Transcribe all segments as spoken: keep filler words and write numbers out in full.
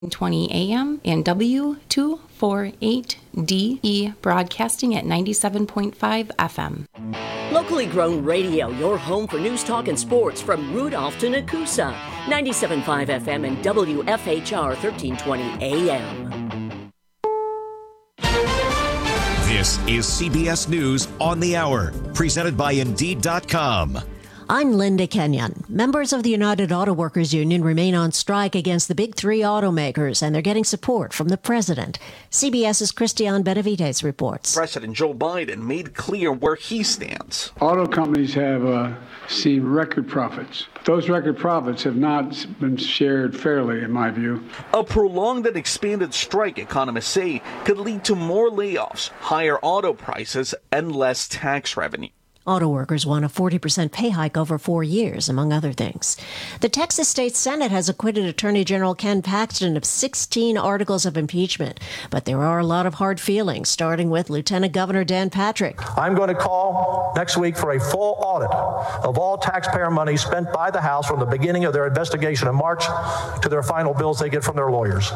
twenty A M and W two forty-eight D E broadcasting at ninety-seven point five F M. Locally grown radio, your home for news, talk, and sports from Rudolph to Nakusa. ninety-seven point five F M and W F H R thirteen twenty A M. This is C B S News on the Hour, presented by Indeed dot com. I'm Linda Kenyon. Members of the United Auto Workers Union remain on strike against the big three automakers, and they're getting support from the president. CBS's Christian Benavides reports. President Joe Biden made clear where he stands. Auto companies have uh, seen record profits. Those record profits have not been shared fairly, in my view. A prolonged and expanded strike, economists say, could lead to more layoffs, higher auto prices, and less tax revenue. Auto workers want a forty percent pay hike over four years, among other things. The Texas State Senate has acquitted Attorney General Ken Paxton of sixteen articles of impeachment. But there are a lot of hard feelings, starting with Lieutenant Governor Dan Patrick. I'm going to call next week for a full audit of all taxpayer money spent by the House from the beginning of their investigation in March to their final bills they get from their lawyers.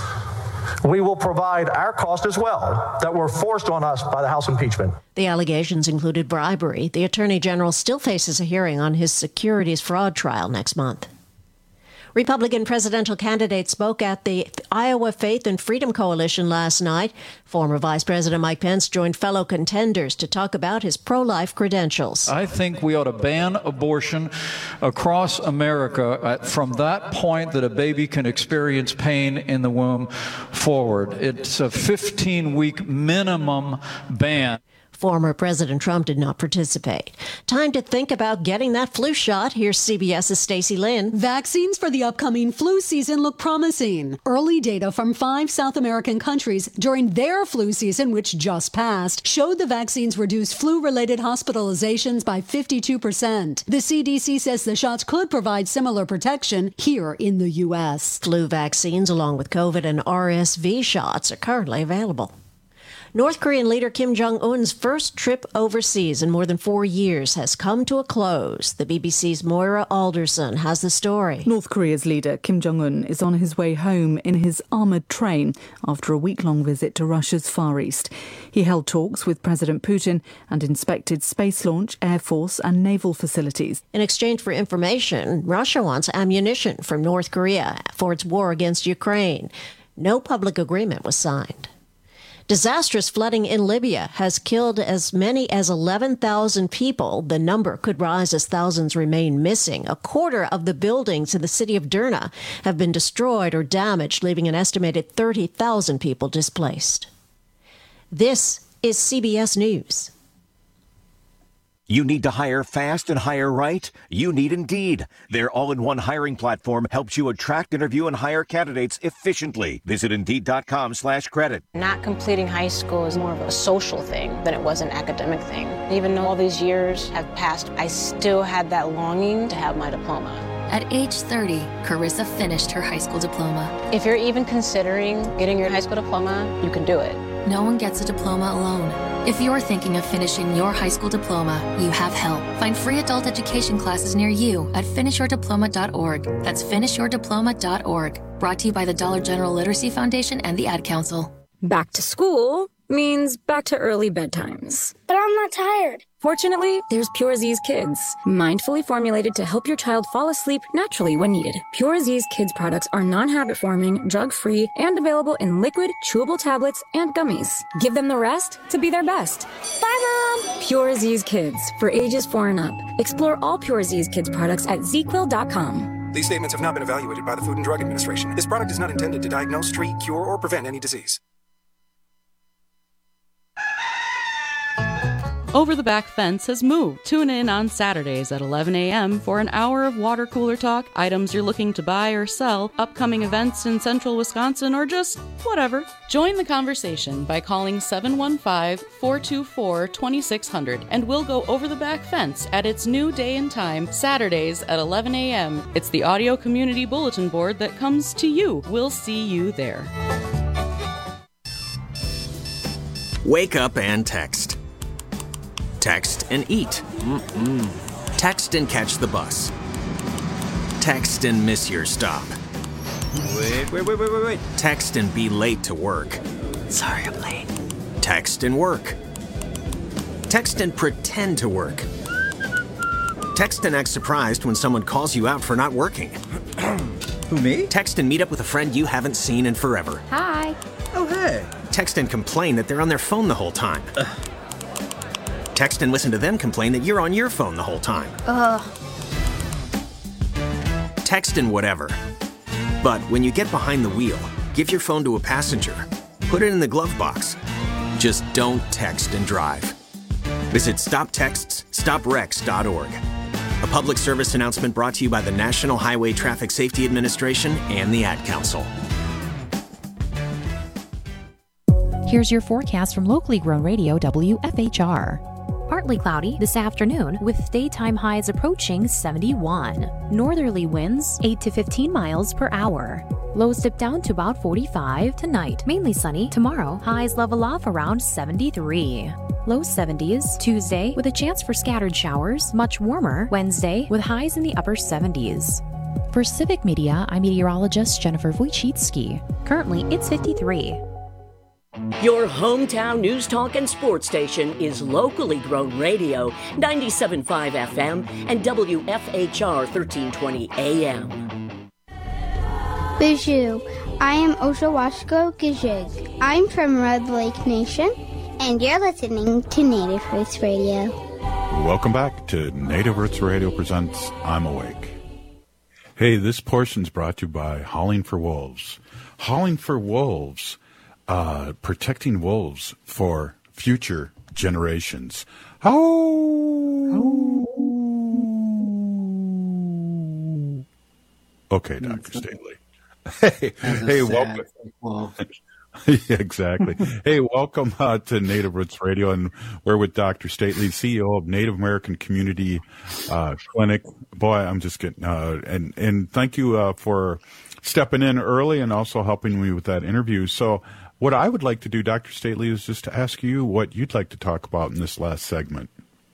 We will provide our cost as well that were forced on us by the House impeachment. The allegations included bribery. The Attorney General still faces a hearing on his securities fraud trial next month. Republican presidential candidates spoke at the Iowa Faith and Freedom Coalition last night. Former Vice President Mike Pence joined fellow contenders to talk about his pro-life credentials. I think we ought to ban abortion across America from that point that a baby can experience pain in the womb forward. It's a fifteen-week minimum ban. Former President Trump did not participate. Time to think about getting that flu shot. Here's CBS's Stacey Lynn. Vaccines for the upcoming flu season look promising. Early data from five South American countries during their flu season, which just passed, showed the vaccines reduced flu-related hospitalizations by fifty-two percent. The C D C says the shots could provide similar protection here in the U S. Flu vaccines, along with COVID and R S V shots, are currently available. North Korean leader Kim Jong-un's first trip overseas in more than four years has come to a close. The B B C's Moira Alderson has the story. North Korea's leader Kim Jong-un is on his way home in his armoured train after a week-long visit to Russia's Far East. He held talks with President Putin and inspected space launch, air force and naval facilities. In exchange for information, Russia wants ammunition from North Korea for its war against Ukraine. No public agreement was signed. Disastrous flooding in Libya has killed as many as eleven thousand people. The number could rise as thousands remain missing. A quarter of the buildings in the city of Derna have been destroyed or damaged, leaving an estimated thirty thousand people displaced. This is C B S News. You need to hire fast and hire right? You need Indeed. Their all-in-one hiring platform helps you attract, interview, and hire candidates efficiently. Visit Indeed.com slash credit. Not completing high school is more of a social thing than it was an academic thing. Even though all these years have passed, I still had that longing to have my diploma. At age thirty, Carissa finished her high school diploma. If you're even considering getting your high school diploma, you can do it. No one gets a diploma alone. If you're thinking of finishing your high school diploma, you have help. Find free adult education classes near you at finish your diploma dot org. That's finish your diploma dot org. Brought to you by the Dollar General Literacy Foundation and the Ad Council. Back to school means back to early bedtimes. But I'm not tired. Fortunately, there's Pure Z's Kids, mindfully formulated to help your child fall asleep naturally when needed. Pure Z's Kids products are non-habit forming, drug-free, and available in liquid, chewable tablets, and gummies. Give them the rest to be their best. Bye, Mom! Pure Z's Kids, for ages four and up. Explore all Pure Z's Kids products at Z Quill dot com. These statements have not been evaluated by the Food and Drug Administration. This product is not intended to diagnose, treat, cure, or prevent any disease. Over the Back Fence has moved. Tune in on Saturdays at eleven a.m. for an hour of water cooler talk, items you're looking to buy or sell, upcoming events in central Wisconsin, or just whatever. Join the conversation by calling seven one five, four two four, two six zero zero and we'll go over the back fence at its new day and time, Saturdays at eleven a.m. It's the audio community bulletin board that comes to you. We'll see you there. Wake up and text. Text and eat. Mm-mm. Text and catch the bus. Text and miss your stop. Wait, wait, wait, wait, wait, wait. Text and be late to work. Sorry, I'm late. Text and work. Text and pretend to work. Text and act surprised when someone calls you out for not working. Who, me? Text and meet up with a friend you haven't seen in forever. Hi. Oh, hey. Text and complain that they're on their phone the whole time. Ugh. Text and listen to them complain that you're on your phone the whole time. Ugh. Text and whatever. But when you get behind the wheel, give your phone to a passenger. Put it in the glove box. Just don't text and drive. Visit stop texts stop wrecks dot org. A public service announcement brought to you by the National Highway Traffic Safety Administration and the Ad Council. Here's your forecast from locally grown radio W F H R. Partly cloudy this afternoon with daytime highs approaching seventy-one. Northerly winds eight to fifteen miles per hour. Lows dip down to about forty-five tonight. Mainly sunny. Tomorrow, highs level off around seventy-three. Low seventies Tuesday with a chance for scattered showers. Much warmer Wednesday with highs in the upper seventies. For Civic Media, I'm meteorologist Jennifer Wojcicki. Currently, it's fifty-three. Your hometown news talk and sports station is locally grown radio, ninety-seven point five F M and W F H R thirteen twenty A M. Bijou, I am Oshawashko Gijig. I'm from Red Lake Nation, and you're listening to Native Roots Radio. Welcome back to Native Roots Radio presents I'm Awake. Hey, this portion's brought to you by Howling for Wolves. Howling for Wolves. Uh, protecting wolves for future generations. Oh. Okay, Doctor Stately. Hey, hey, welcome. Yeah, exactly. Hey, welcome uh, to Native Roots Radio, and we're with Doctor Stately, C E O of Native American Community uh, Clinic. Boy, I'm just getting uh, and and thank you uh, for stepping in early and also helping me with that interview. So, what I would like to do, Doctor Stately, is just to ask you what you'd like to talk about in this last segment.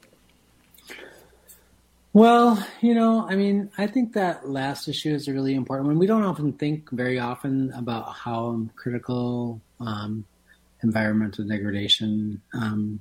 Well, you know, I mean, I think that last issue is a really important one. We don't often think very often about how critical um, environmental degradation um,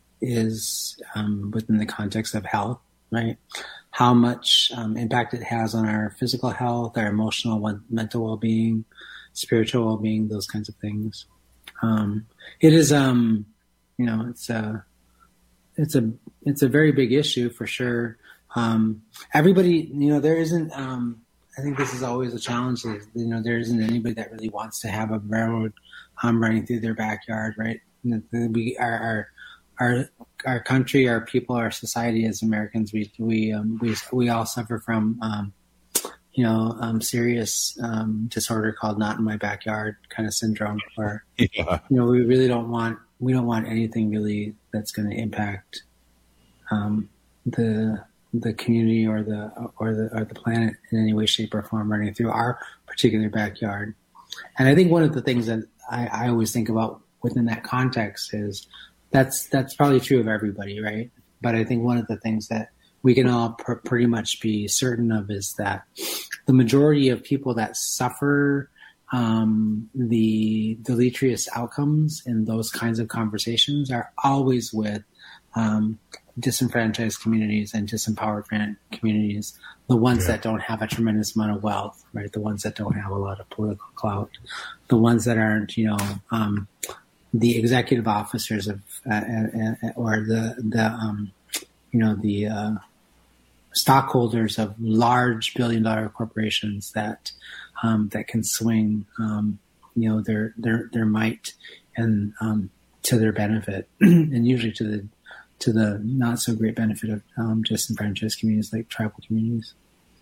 is um, within the context of health, right? How much um, impact it has on our physical health, our emotional, mental well-being, spiritual well-being, those kinds of things. Um, it is, um, you know, it's a, it's a, it's a very big issue for sure. Um, everybody, you know, there isn't, um, I think this is always a challenge. Is, you know, there isn't anybody that really wants to have a railroad, um, running through their backyard, right? We, our, our, our, our country, our people, our society as Americans, we, we, um, we, we all suffer from, um, you know, um, serious um, disorder called "not in my backyard" kind of syndrome, where yeah. you know we really don't want we don't want anything really that's going to impact um, the the community or the or the or the planet in any way, shape, or form running through our particular backyard. And I think one of the things that I, I always think about within that context is that's that's probably true of everybody, right? But I think one of the things that we can all pr- pretty much be certain of is that the majority of people that suffer um, the deleterious outcomes in those kinds of conversations are always with um, disenfranchised communities and disempowered communities, the ones yeah. that don't have a tremendous amount of wealth, right? The ones that don't have a lot of political clout, the ones that aren't, you know, um, the executive officers of, uh, uh, uh, or the, the, um, you know, the, uh, stockholders of large billion dollar corporations that um, that can swing um, you know their their their might and um, to their benefit and usually to the to the not so great benefit of um, disenfranchised communities like tribal communities.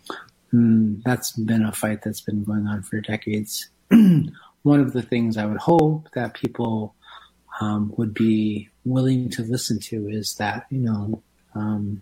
And that's been a fight that's been going on for decades. One of the things I would hope that people um, would be willing to listen to is that you know um,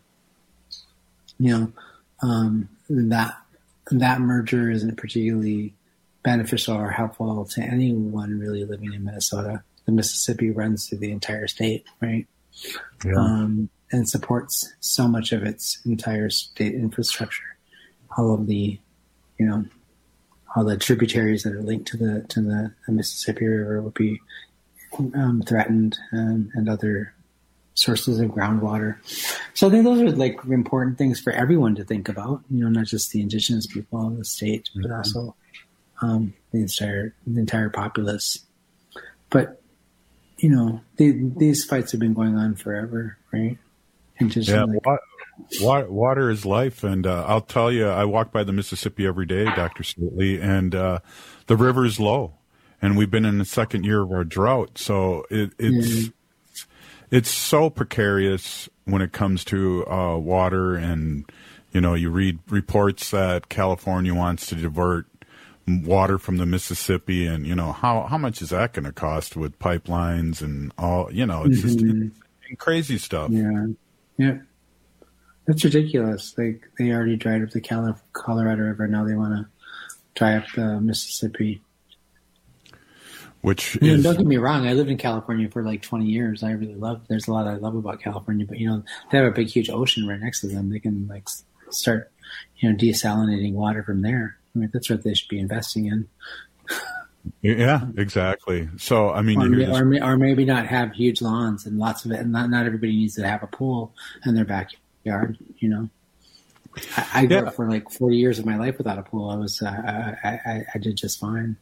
you know, um, that that merger isn't particularly beneficial or helpful to anyone really living in Minnesota. The Mississippi runs through the entire state, right? Yeah. Um, and supports so much of its entire state infrastructure. All of the, you know, all the tributaries that are linked to the to the, the Mississippi River would be um, threatened, and, and other sources of groundwater. So I think those are like important things for everyone to think about. You know, not just the indigenous people in the state, but mm-hmm. also um, the entire the entire populace. But you know, the, these fights have been going on forever, right? And just yeah, like, water, water is life, and uh, I'll tell you, I walk by the Mississippi every day, Doctor Stately, and uh, the river is low, and we've been in the second year of our drought, so it, it's mm-hmm. it's so precarious when it comes to uh, water, and you know, you read reports that California wants to divert water from the Mississippi, and you know, how how much is that going to cost with pipelines and all? You know, it's mm-hmm. just it's crazy stuff. Yeah. Yeah, that's ridiculous. Like they already dried up the Cal- Colorado River. Now they want to dry up the Mississippi. Which you is... know, don't get me wrong. I lived in California for like twenty years. I really love. There's a lot I love about California, but you know, they have a big, huge ocean right next to them. They can like start, you know, desalinating water from there. I mean, that's what they should be investing in. Yeah, exactly. So, I mean, or, you hear or, this... or maybe not have huge lawns and lots of it. And not, not everybody needs to have a pool in their backyard, you know. I, I grew yeah. up for like forty years of my life without a pool. I was, uh, I, I, I did just fine.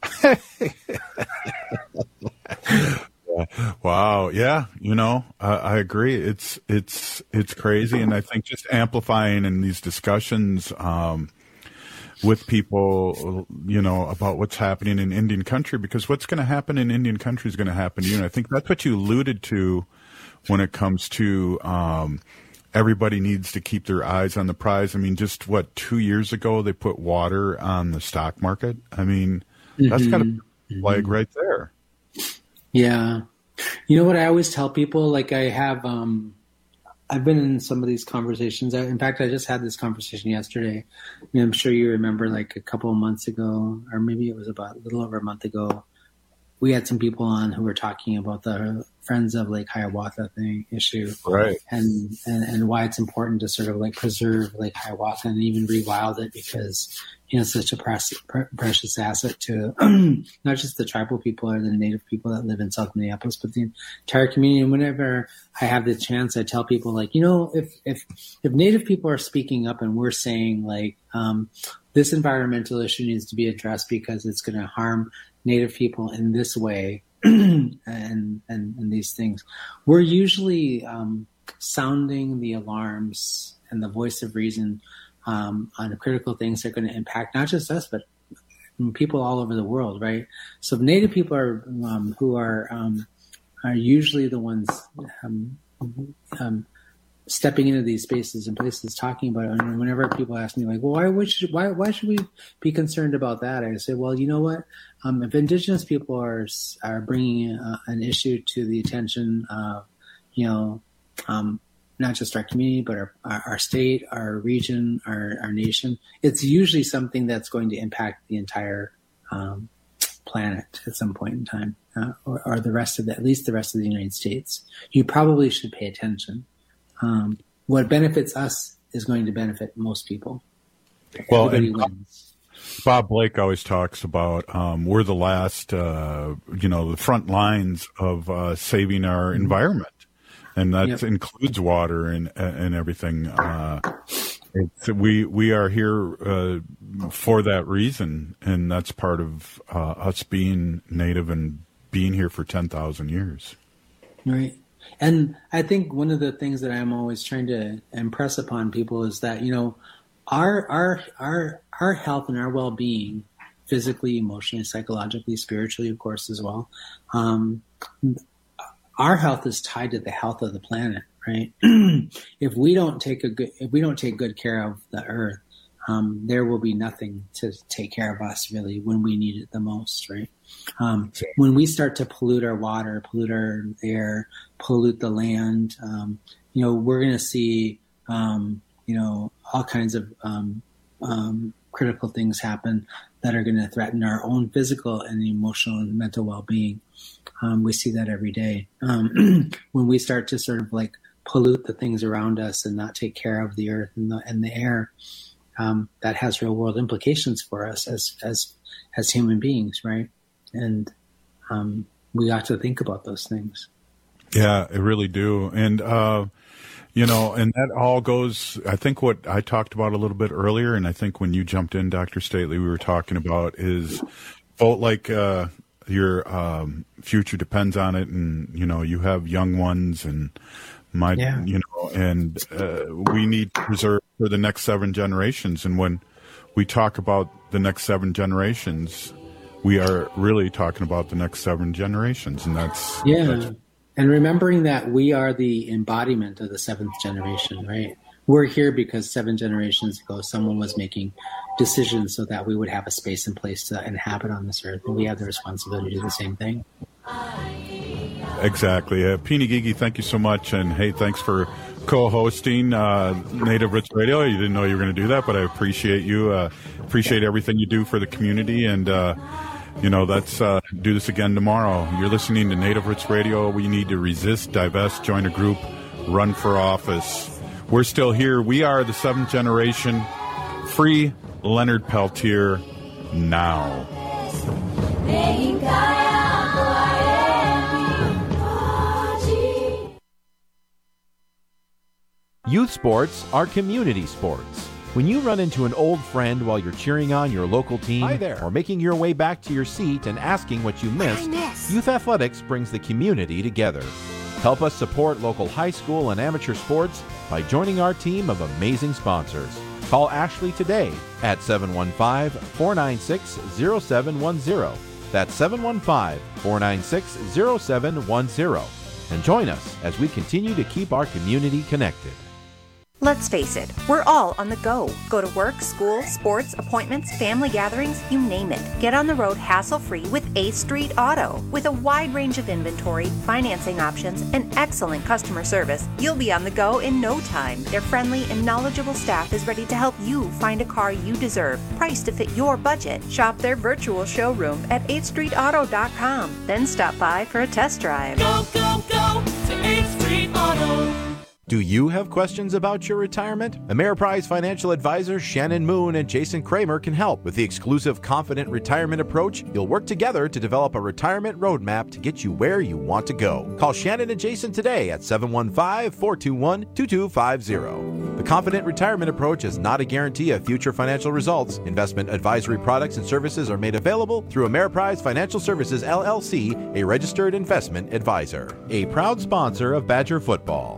Wow. Yeah. You know, uh, I agree. It's, it's, it's crazy. And I think just amplifying in these discussions, um, with people, you know, about what's happening in Indian country, because what's going to happen in Indian country is going to happen to you. And I think that's what you alluded to when it comes to um, everybody needs to keep their eyes on the prize. I mean, just what, two years ago, they put water on the stock market. I mean, mm-hmm. that's got a flag right there. Yeah. You know what I always tell people? Like I have, um, I've been in some of these conversations. In fact, I just had this conversation yesterday. I mean, I'm sure you remember like a couple of months ago, or maybe it was about a little over a month ago, we had some people on who were talking about the Friends of Lake Hiawatha thing issue. Right. And, and, and why it's important to sort of like preserve Lake Hiawatha and even rewild it, because, you know, it's such a precious, precious asset to not just the tribal people or the native people that live in South Minneapolis, but the entire community. And whenever I have the chance, I tell people like, you know, if, if, if native people are speaking up and we're saying like, um, this environmental issue needs to be addressed because it's going to harm native people in this way, and, and, and these things, we're usually, um, sounding the alarms and the voice of reason, um, on critical things that are going to impact not just us, but people all over the world. Right. So native people are, um, who are, um, are usually the ones, um, um, stepping into these spaces and places talking about it. And whenever people ask me like, well, why, why should, why, why should we be concerned about that? I say, well, you know what? Um, if Indigenous people are, are bringing uh, an issue to the attention of, you know, um, not just our community, but our, our, our state, our region, our, our nation, it's usually something that's going to impact the entire, um, planet at some point in time, uh, or, or the rest of the, at least the rest of the United States. You probably should pay attention. Um, what benefits us is going to benefit most people. Well, Everybody and wins. Bob Blake always talks about um, we're the last, uh, you know, the front lines of uh, saving our mm-hmm. environment, and that yep. includes water and and everything. Uh, it's, we we are here uh, for that reason, and that's part of uh, us being Native and being here for ten thousand years. Right. And I think one of the things that I'm always trying to impress upon people is that, you know, our our our our health and our well-being, physically, emotionally, psychologically, spiritually, of course, as well. Um, our health is tied to the health of the planet, right? If we don't take a good, if we don't take good care of the earth, um, there will be nothing to take care of us really when we need it the most, right? Um, when we start to pollute our water, pollute our air, pollute the land, um, you know, we're going to see, um, you know, all kinds of um, um, critical things happen that are going to threaten our own physical and emotional and mental well-being. Um, we see that every day. Um, when we start to sort of like pollute the things around us and not take care of the earth and the, and the air, um, that has real world implications for us as as as human beings, right? And um, we ought to think about those things. Yeah, I really do. And, uh, you know, and that all goes, I think what I talked about a little bit earlier, and I think when you jumped in, Doctor Stately, we were talking about is vote like uh, your um, future depends on it. And, you know, you have young ones and my, yeah. you know, and uh, we need to preserve for the next seven generations. And when we talk about the next seven generations, we are really talking about the next seven generations. And that's, yeah. That's, and remembering that we are the embodiment of the seventh generation, right? We're here because seven generations ago, someone was making decisions so that we would have a space and place to inhabit on this earth. And we have the responsibility to do the same thing. Exactly. Uh, Peony Gigi, thank you so much. And hey, thanks for co-hosting uh, Native Roots Radio. You didn't know you were going to do that, but I appreciate you. Uh, appreciate everything you do for the community. And, uh, you know, let's uh, do this again tomorrow. You're listening to Native Roots Radio. We need to resist, divest, join a group, run for office. We're still here. We are the seventh generation. Free Leonard Peltier now. Youth sports are community sports. When you run into an old friend while you're cheering on your local team Hi there. or making your way back to your seat and asking what you missed, Youth Athletics brings the community together. Help us support local high school and amateur sports by joining our team of amazing sponsors. Call Ashley today at seven one five, four nine six, zero seven one zero. That's seven one five, four nine six, zero seven one zero. And join us as we continue to keep our community connected. Let's face it, we're all on the go. Go to work, school, sports, appointments, family gatherings, you name it. Get on the road hassle-free with eighth Street Auto. With a wide range of inventory, financing options, and excellent customer service, you'll be on the go in no time. Their friendly and knowledgeable staff is ready to help you find a car you deserve, priced to fit your budget. Shop their virtual showroom at eighth street auto dot com. Then stop by for a test drive. Go, go, go to eighth Street Auto. Do you have questions about your retirement? Ameriprise financial advisors Shannon Moon and Jason Kramer can help. With the exclusive Confident Retirement Approach, you'll work together to develop a retirement roadmap to get you where you want to go. Call Shannon and Jason today at seven one five, four two one, two two five zero. The Confident Retirement Approach is not a guarantee of future financial results. Investment advisory products and services are made available through Ameriprise Financial Services, L L C, a registered investment advisor. A proud sponsor of Badger Football.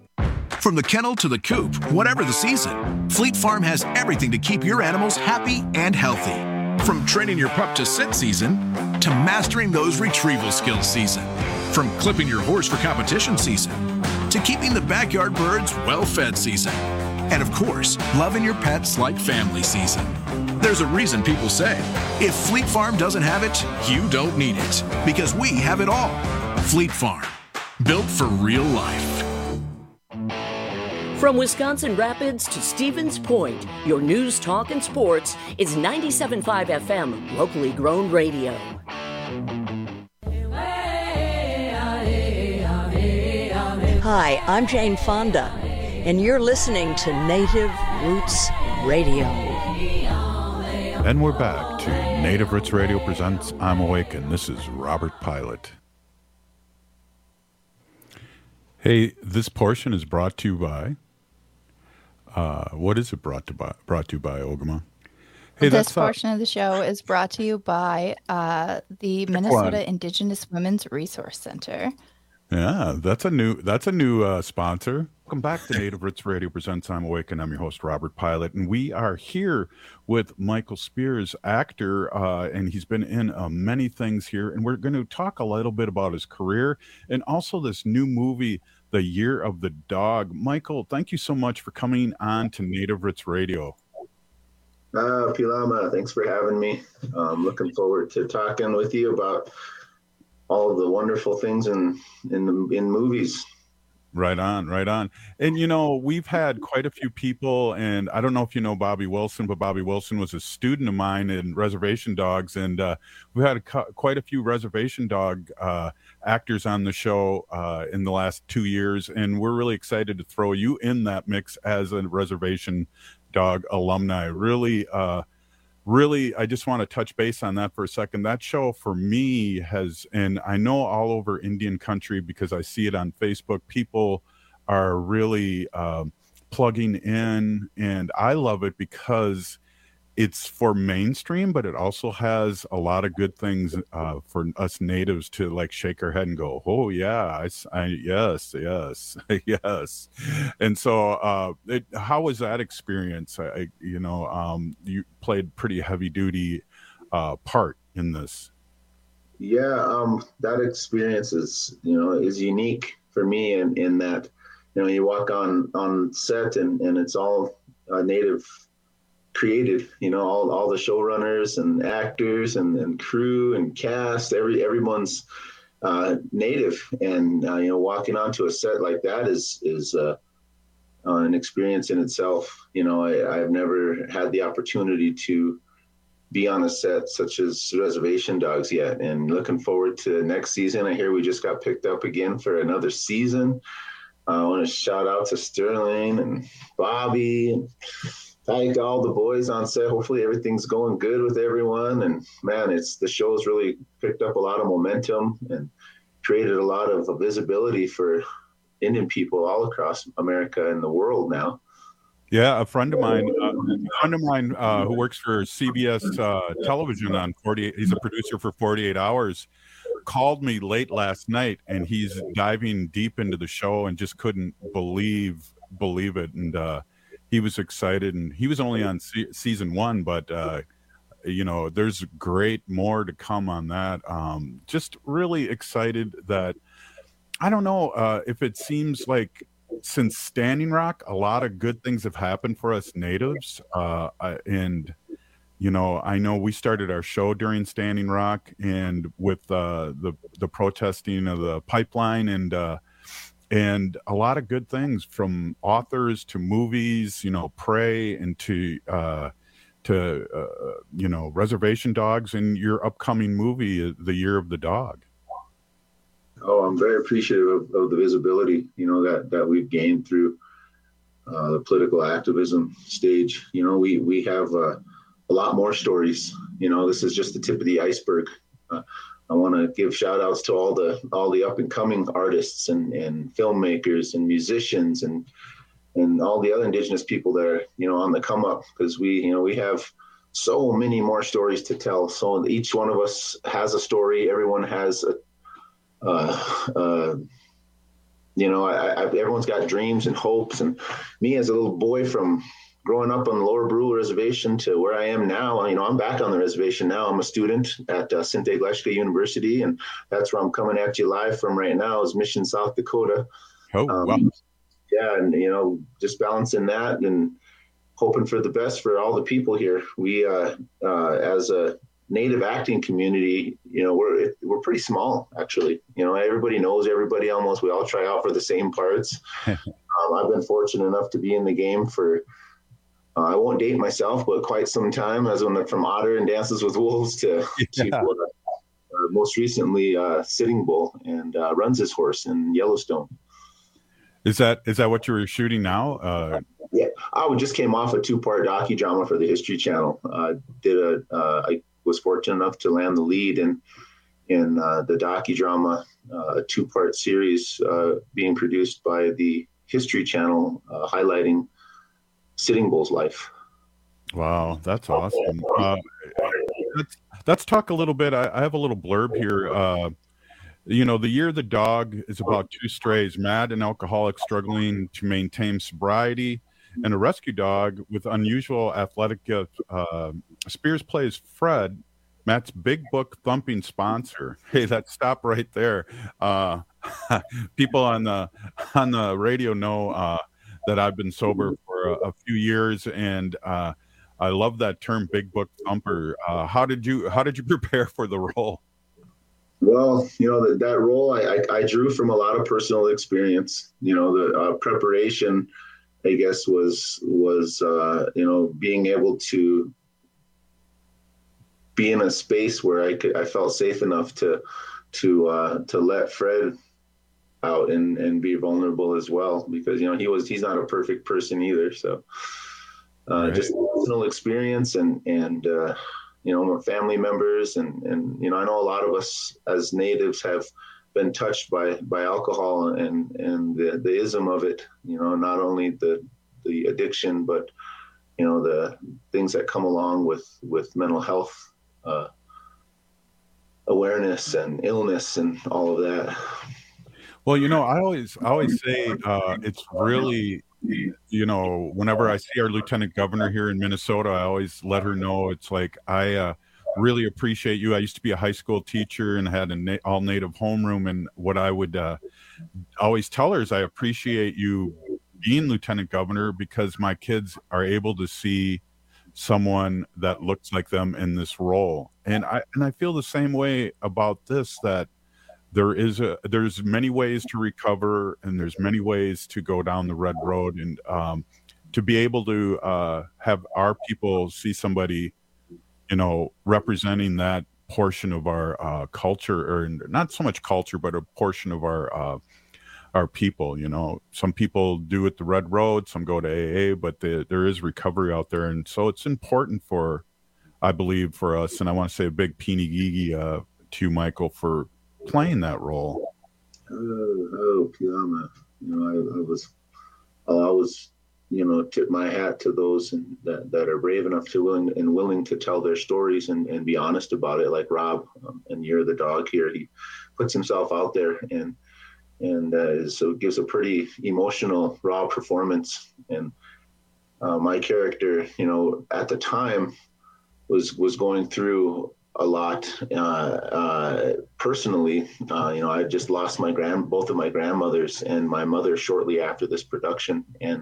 From the kennel to the coop, whatever the season, Fleet Farm has everything to keep your animals happy and healthy. From training your pup to sit season, to mastering those retrieval skills season. From clipping your horse for competition season, to keeping the backyard birds well-fed season. And of course, loving your pets like family season. There's a reason people say, if Fleet Farm doesn't have it, you don't need it. Because we have it all. Fleet Farm, built for real life. From Wisconsin Rapids to Stevens Point, your news, talk, and sports is ninety-seven point five F M, locally grown radio. Hi, I'm Jane Fonda, and you're listening to Native Roots Radio. And we're back to Native Roots Radio presents I'm Awake, and this is Robert Pilot. Hey, this portion is brought to you by... Uh, what is it brought to by, brought to you by, Ogama? Hey, this that's, portion uh, of the show is brought to you by uh, the Minnesota Indigenous Women's Resource Center. Yeah, that's a new that's a new uh, sponsor. Welcome back to Native Roots Radio presents I'm Awake, and I'm your host, Robert Pilot, and we are here with Michael Spears, actor, uh, and he's been in uh, many things here, and we're going to talk a little bit about his career and also this new movie, The Year of the Dog. Michael, thank you so much for coming on to Native Roots Radio. Uh, Pilama, thanks for having me. I'm looking forward to talking with you about all of the wonderful things in in the, in movies. Right on, right on. And, you know, we've had quite a few people, and I don't know if you know Bobby Wilson, but Bobby Wilson was a student of mine in Reservation Dogs, and uh, we had a, quite a few Reservation Dog uh, actors on the show uh, in the last two years, and we're really excited to throw you in that mix as a Reservation Dog alumni. Really, uh, really, I just want to touch base on that for a second. That show for me has, and I know all over Indian country because I see it on Facebook, people are really uh, plugging in, and I love it because it's for mainstream, but it also has a lot of good things uh, for us natives to like shake our head and go, oh yeah, I, I, yes, yes, yes. And so uh, it, how was that experience? I, you know, um, you played pretty heavy duty uh, part in this. Yeah, um, that experience is, you know, is unique for me in, in that, you know, you walk on, on set and, and it's all uh, native created, you know, all, all the showrunners and actors and, and crew and cast, every everyone's uh, native, and uh, you know, walking onto a set like that is is uh, uh, an experience in itself. You know, I, I've never had the opportunity to be on a set such as Reservation Dogs yet, and looking forward to next season. I hear we just got picked up again for another season. Uh, I want to shout out to Sterling and Bobby and Like all the boys on set. Hopefully everything's going good with everyone. And man, it's the show's really picked up a lot of momentum and created a lot of visibility for Indian people all across America and the world now. Yeah, a friend of mine, uh, a friend of mine uh, who works for C B S uh, television on forty-eight, he's a producer for forty-eight hours, called me late last night, and he's diving deep into the show and just couldn't believe believe it. And uh, he was excited, and he was only on se- season one, but uh, you know, there's great more to come on that. Um, just really excited that, I don't know uh, if it seems like since Standing Rock, a lot of good things have happened for us natives. Uh, and, you know, I know we started our show during Standing Rock and with uh, the, the protesting of the pipeline and, uh, and a lot of good things from authors to movies, you know, Prey and to, uh, to, uh, you know, Reservation Dogs and your upcoming movie, The Year of the Dog. Oh, I'm very appreciative of, of the visibility, you know, that, that we've gained through uh, the political activism stage. You know, we, we have uh, a lot more stories. You know, this is just the tip of the iceberg. Uh, I want to give shout outs to all the all the up and coming artists and, and filmmakers and musicians and and all the other Indigenous people that are, you know, on the come up, because we, you know, we have so many more stories to tell. So each one of us has a story. Everyone has a, uh, uh, you know, I, I, everyone's got dreams and hopes. And me as a little boy from growing up on the Lower Brule Reservation to where I am now, you know, I'm back on the reservation now. I'm a student at uh, Sinte Gleshka University, and that's where I'm coming at you live from right now is Mission, South Dakota. Oh, um, wow. Yeah, and, you know, just balancing that and hoping for the best for all the people here. We, uh, uh, as a Native acting community, you know, we're we're pretty small, actually. You know, everybody knows everybody almost. We all try out for the same parts. um, I've been fortunate enough to be in the game for, uh, I won't date myself, but quite some time, as when from Otter and Dances with Wolves to, yeah. to uh, uh, most recently uh, Sitting Bull and uh, Runs His Horse in Yellowstone. Is that is that what you were shooting now? Uh, yeah, I just came off a two-part docudrama for the History Channel. Uh, did a uh, I was fortunate enough to land the lead in in uh, the docudrama, uh, a two-part series uh, being produced by the History Channel, uh, highlighting Sitting Bull's life. Wow, that's awesome. Uh, let's, let's talk a little bit. I, I have a little blurb here. Uh, you know, The Year of the Dog is about two strays, mad and alcoholic, struggling to maintain sobriety, and a rescue dog with unusual athletic gifts. Uh, Spears plays Fred, Matt's big book thumping sponsor. Hey, that stop right there. Uh, people on the on the radio know uh, that I've been sober for a, a few years, and uh, I love that term, big book thumper. Uh, how did you how did you prepare for the role? Well, you know, that, that role I, I, I drew from a lot of personal experience. You know, the uh, preparation, I guess, was, was uh, you know, being able to be in a space where I could, I felt safe enough to, to, uh, to let Fred out and, and be vulnerable as well, because, you know, he was, he's not a perfect person either. So uh, right. just personal experience and, and, uh, you know, more family members. And, and, you know, I know a lot of us as natives have been touched by, by alcohol and, and the, the ism of it, you know, not only the, the addiction, but, you know, the things that come along with, with mental health, uh, awareness and illness and all of that. Well, you know, I always, I always say uh, it's really, you know, whenever I see our lieutenant governor here in Minnesota, I always let her know it's like, I uh, really appreciate you. I used to be a high school teacher and had an na- all native homeroom. And what I would uh, always tell her is I appreciate you being lieutenant governor because my kids are able to see someone that looks like them in this role. And I, and I feel the same way about this, that there is a, there's many ways to recover and there's many ways to go down the red road. And um, to be able to uh, have our people see somebody, you know, representing that portion of our uh, culture, or not so much culture, but a portion of our, uh, our people, you know, some people do it the red road, some go to A A, but the, there is recovery out there. And so it's important for, I believe, for us. And I want to say a big peeny geegy uh, to you, Michael, for playing that role. Oh, oh Piama. You know, I, I was, I'll always, you know, tip my hat to those and that, that are brave enough to willing and willing to tell their stories and, and be honest about it. Like Rob, um, and You're the Dog here. He puts himself out there and, and uh, so it gives a pretty emotional, raw performance. And uh, my character, you know, at the time was, was going through a lot uh, uh, personally. Uh, you know, I just lost my grand, both of my grandmothers and my mother shortly after this production. And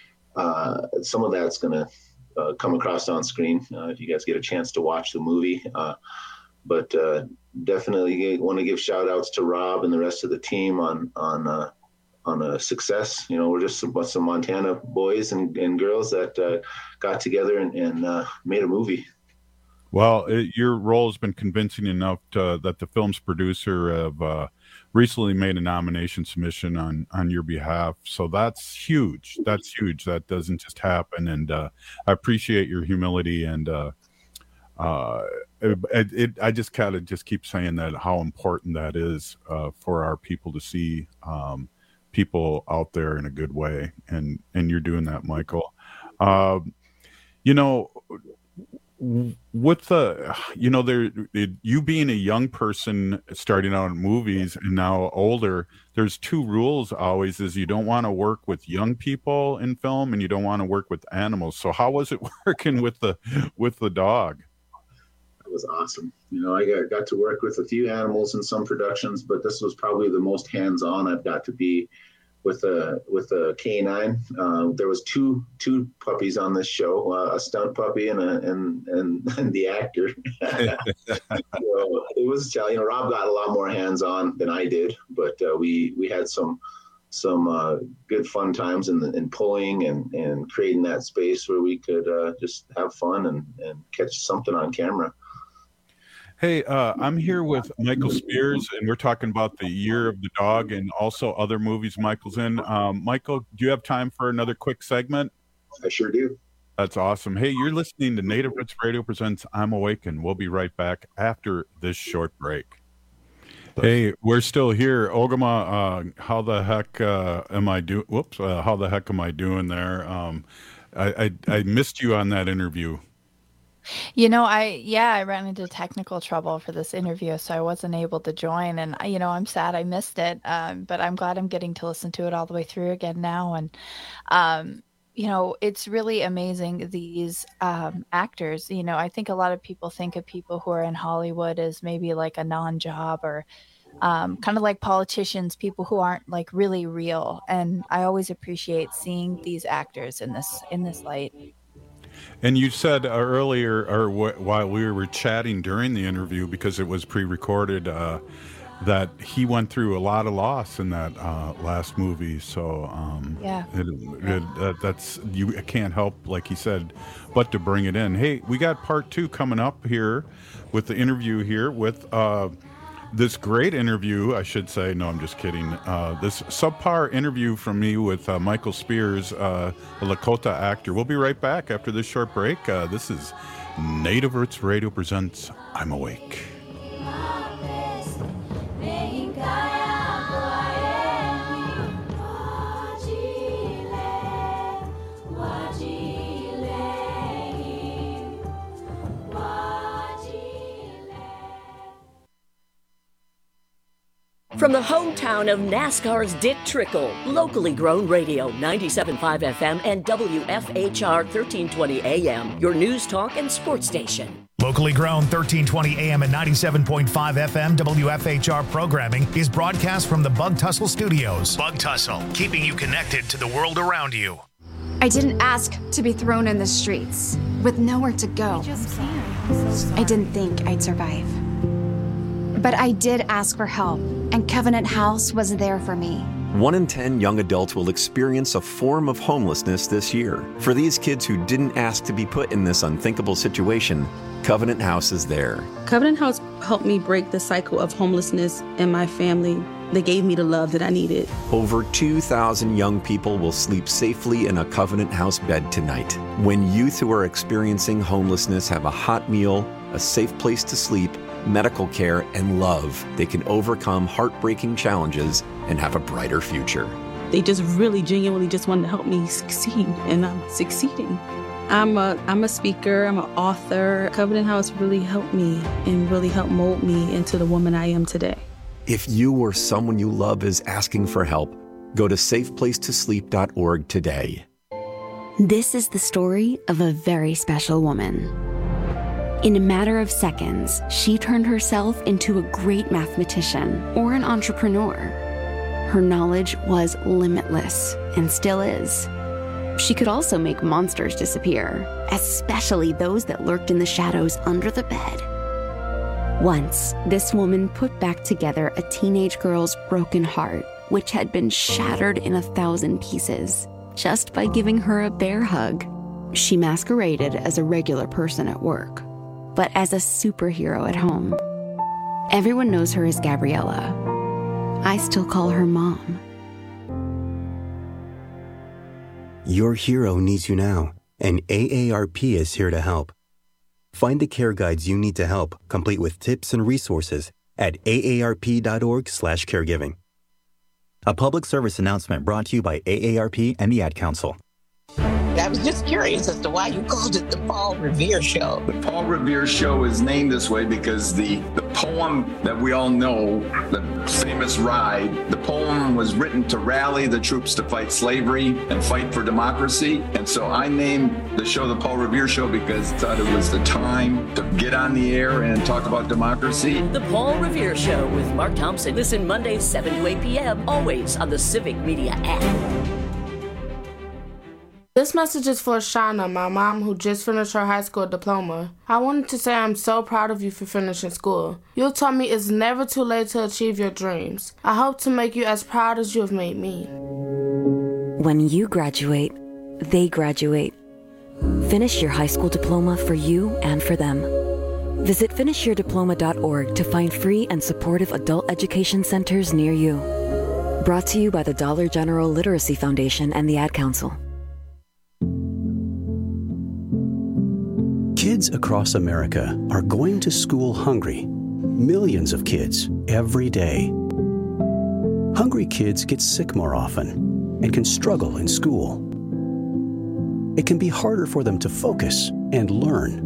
uh, some of that's going to uh, come across on screen uh, if you guys get a chance to watch the movie. Uh, but uh, definitely want to give shout outs to Rob and the rest of the team on, on, uh, on a success. You know, we're just some, some Montana boys and, and girls that uh, got together and, and uh, made a movie. Well, it, your role has been convincing enough to, that the film's producer have uh, recently made a nomination submission on, on your behalf. So that's huge. That's huge. That doesn't just happen. And uh, I appreciate your humility. And uh, uh, it, it, I just kind of just keep saying that, how important that is uh, for our people to see um, people out there in a good way. And, and you're doing that, Michael. Uh, you know, with the, you know, there, it, you being a young person starting out in movies and now older, there's two rules always: is you don't want to work with young people in film and you don't want to work with animals. So how was it working with the, with the dog? It was awesome. You know, I got, got to work with a few animals in some productions, but this was probably the most hands-on I've got to be with a with a canine. Uh, there was two two puppies on this show, uh, a stunt puppy and a and and, and the actor. So it was, you know, Rob got a lot more hands on than I did, but uh, we we had some some uh, good fun times in the, in pulling and and creating that space where we could uh, just have fun and and catch something on camera. Hey, uh, I'm here with Michael Spears, and we're talking about the Year of the Dog and also other movies Michael's in. Um, Michael, do you have time for another quick segment? I sure do. That's awesome. Hey, you're listening to Native Roots Radio presents I'm Awakened. We'll be right back after this short break. Hey, we're still here. Ogama, uh, how the heck uh, am I doing? Whoops, uh, how the heck am I doing there? Um, I, I, I missed you on that interview. You know, I, yeah, I ran into technical trouble for this interview, so I wasn't able to join. And, you know, I'm sad I missed it, um, but I'm glad I'm getting to listen to it all the way through again now. And, um, you know, it's really amazing, these um, actors. You know, I think a lot of people think of people who are in Hollywood as maybe like a non-job or um, kind of like politicians, people who aren't like really real. And I always appreciate seeing these actors in this in this light. And you said uh, earlier, or w- while we were chatting during the interview, because it was pre-recorded, uh, that he went through a lot of loss in that uh, last movie. So um, yeah, it, it, uh, that's, you can't help, like he said, but to bring it in. Hey, we got part two coming up here with the interview here with uh, this great interview, I should say, no, I'm just kidding, uh, this subpar interview from me with uh, Michael Spears, uh, a Lakota actor. We'll be right back after this short break. Uh, this is Native Roots Radio presents I'm Awake. From the hometown of NASCAR's Dick Trickle, locally grown radio, ninety-seven point five F M and W F H R thirteen twenty A M, your news, talk, and sports station. Locally grown thirteen twenty A M and ninety-seven point five F M W F H R programming is broadcast from the Bug Tussle Studios. Bug Tussle, keeping you connected to the world around you. I didn't ask to be thrown in the streets with nowhere to go. I didn't think I'd survive. But I did ask for help, and Covenant House was there for me. One in ten young adults will experience a form of homelessness this year. For these kids who didn't ask to be put in this unthinkable situation, Covenant House is there. Covenant House helped me break the cycle of homelessness in my family. They gave me the love that I needed. Over two thousand young people will sleep safely in a Covenant House bed tonight. When youth who are experiencing homelessness have a hot meal, a safe place to sleep, medical care, and love, they can overcome heartbreaking challenges and have a brighter future. They just really genuinely just wanted to help me succeed, and I'm succeeding. I'm a, I'm a speaker, I'm an author. Covenant House really helped me and really helped mold me into the woman I am today. If you or someone you love is asking for help, go to safe place to sleep dot org today. This is the story of a very special woman. In a matter of seconds, she turned herself into a great mathematician or an entrepreneur. Her knowledge was limitless and still is. She could also make monsters disappear, especially those that lurked in the shadows under the bed. Once, this woman put back together a teenage girl's broken heart, which had been shattered in a thousand pieces, just by giving her a bear hug. She masqueraded as a regular person at work, but as a superhero at home. Everyone knows her as Gabriella. I still call her Mom. Your hero needs you now, and A A R P is here to help. Find the care guides you need to help, complete with tips and resources at A A R P dot org slash caregiving. A public service announcement brought to you by A A R P and the Ad Council. I was just curious as to why you called it the Paul Revere Show. The Paul Revere Show is named this way because the, the poem that we all know, the famous Ride, the poem was written to rally the troops to fight slavery and fight for democracy. And so I named the show the Paul Revere Show because I thought it was the time to get on the air and talk about democracy. The Paul Revere Show with Mark Thompson. Listen Mondays seven to eight p.m. always on the Civic Media app. This message is for Shauna, my mom who just finished her high school diploma. I wanted to say I'm so proud of you for finishing school. You taught me it's never too late to achieve your dreams. I hope to make you as proud as you have made me. When you graduate, they graduate. Finish your high school diploma for you and for them. Visit finish your diploma dot org to find free and supportive adult education centers near you. Brought to you by the Dollar General Literacy Foundation and the Ad Council. Kids across America are going to school hungry. Millions of kids every day. Hungry kids get sick more often and can struggle in school. It can be harder for them to focus and learn.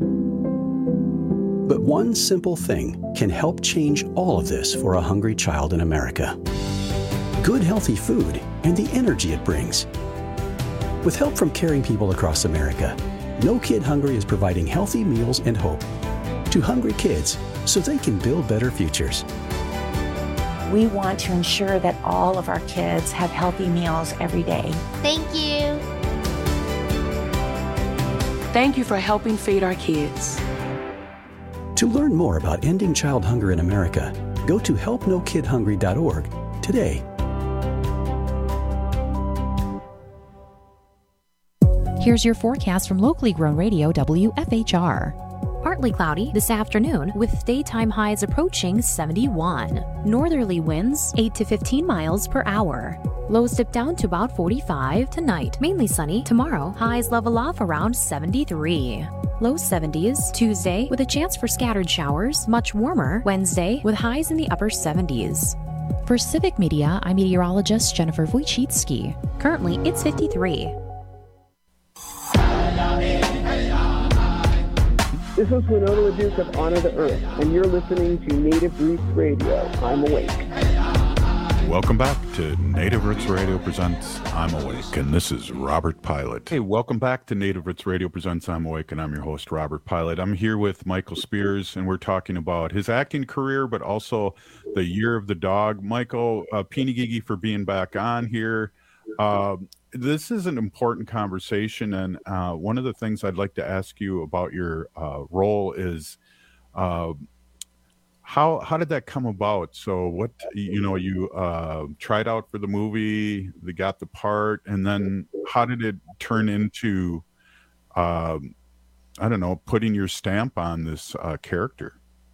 But one simple thing can help change all of this for a hungry child in America. Good, healthy food and the energy it brings. With help from caring people across America, No Kid Hungry is providing healthy meals and hope to hungry kids so they can build better futures. We want to ensure that all of our kids have healthy meals every day. Thank you. Thank you for helping feed our kids. To learn more about ending child hunger in America, go to help no kid hungry dot org today. Here's your forecast from locally grown radio W F H R. Partly cloudy this afternoon with daytime highs approaching seventy-one. Northerly winds eight to fifteen miles per hour. Lows dip down to about forty-five tonight. Mainly sunny tomorrow. Highs level off around seventy-three. Low seventies Tuesday with a chance for scattered showers. Much warmer Wednesday with highs in the upper seventies. For Civic Media, I'm meteorologist Jennifer Wojcicki. Currently, it's fifty-three. This is Winona LaDuke of Honor the Earth, and you're listening to Native Roots Radio. I'm Awake. Welcome back to Native Roots Radio Presents I'm Awake, and this is Robert Pilot. Hey, welcome back to Native Roots Radio Presents I'm Awake, and I'm your host, Robert Pilot. I'm here with Michael Spears, and we're talking about his acting career, but also the Year of the Dog. Michael, uh, Pinigigi for being back on here. Uh, this is an important conversation, and uh, one of the things I'd like to ask you about your uh, role is uh, how how did that come about? So what, you know, you uh, tried out for the movie, they got the part, and then how did it turn into, uh, I don't know, putting your stamp on this uh, character?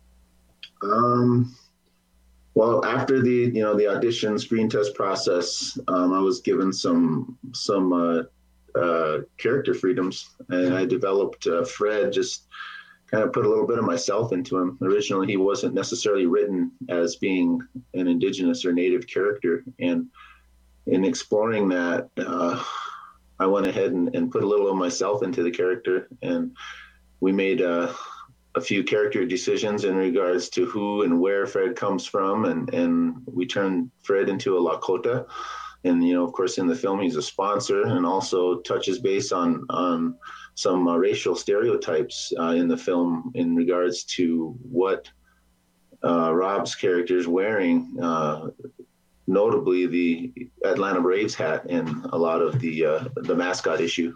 Um. Well, after the you know the audition screen test process, um, I was given some some uh, uh, character freedoms, and I developed uh, Fred. Just kind of put a little bit of myself into him. Originally, he wasn't necessarily written as being an indigenous or native character, and in exploring that, uh, I went ahead and, and put a little of myself into the character, and we made a. a few character decisions in regards to who and where Fred comes from. And, and we turned Fred into a Lakota. And, you know, of course, in the film, he's a sponsor and also touches base on, on some uh, racial stereotypes uh, in the film in regards to what uh, Rob's character is wearing, uh, notably the Atlanta Braves hat in a lot of the, uh, the mascot issue.